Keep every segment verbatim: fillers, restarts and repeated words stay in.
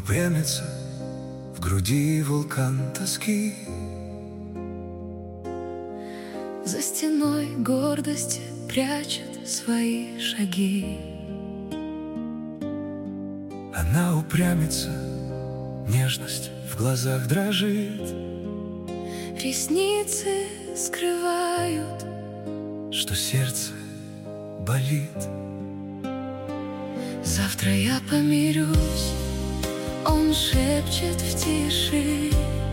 упрямится в груди вулкан тоски. За стеной гордости прячет свои шаги. Она упрямится, нежность в глазах дрожит. Ресницы скрывают, что сердце болит. Завтра я помирюсь, он шепчет в тиши.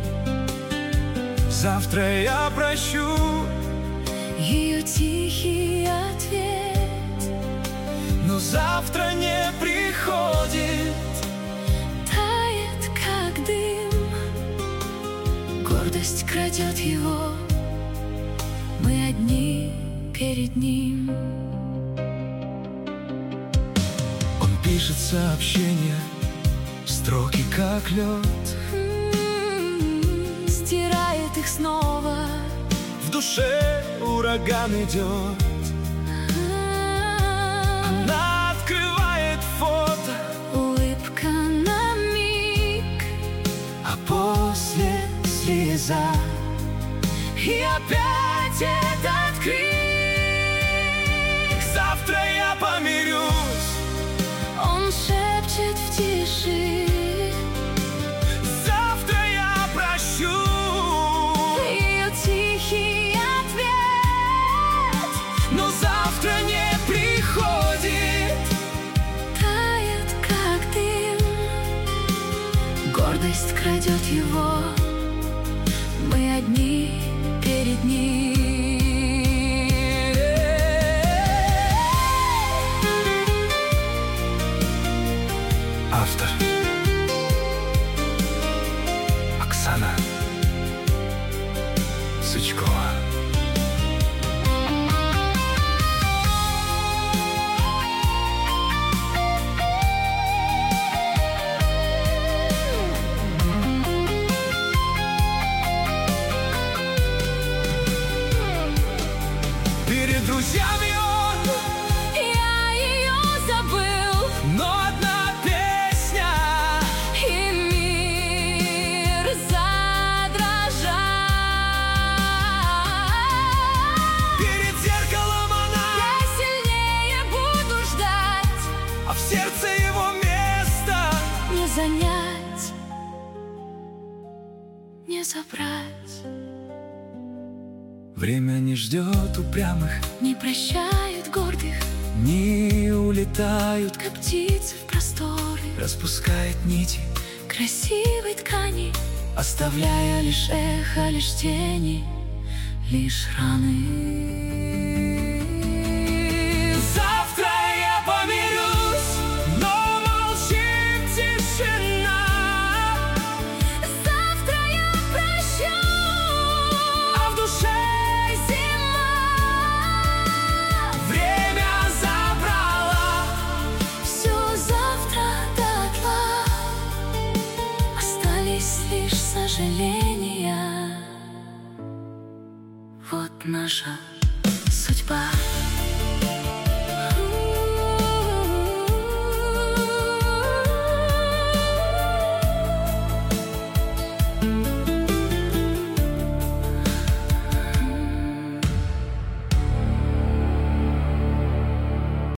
Завтра я прощу ее тихий ответ. но завтра не приходит. Тает, как дым, гордость крадет его. Мы одни перед ним. Он пишет сообщения, строки как лед, М-м-м, стирает их снова. в душе ураган идет. Она открывает фото, Улыбка на миг, а после слеза. И опять этот крик. Завтра я помирюсь, он шепчет в тиши. завтра я прощу. Ее тихий ответ. Но завтра не приходит. Тает, как дым, гордость крадет его. Мы одни перед ним. Автор Оксана Сычкова. Перед друзьями он, Я ее забыл, но одна песня. и мир задрожал. Перед зеркалом она, Я сильнее буду ждать, а в сердце его место. не занять, не забрать. Время не ждет упрямых, Не прощают гордых, не улетают, как птицы в просторы распускает нити, красивой ткани, оставляя лишь эхо, лишь тени, лишь раны. Завтра я помирюсь, но молчит тишина. Завтра я прощу, А в душе зима. время забрало. Все завтра дотла, остались лишь сожаления. Вот наша